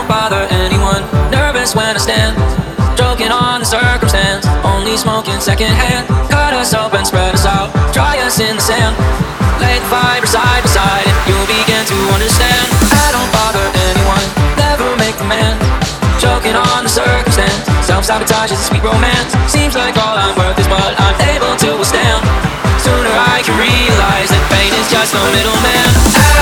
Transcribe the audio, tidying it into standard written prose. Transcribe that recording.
don't bother anyone. Nervous when I stand, joking on the circumstance. Only smoking secondhand. Cut us open, spread us out, dry us in the sand. Lay the fiber side by side and you'll begin to understand. I don't bother anyone, never make the man. Joking on the circumstance, self-sabotage is a sweet romance. Seems like all I'm worth is what I'm able to withstand. Sooner I can realize that pain is just a middleman.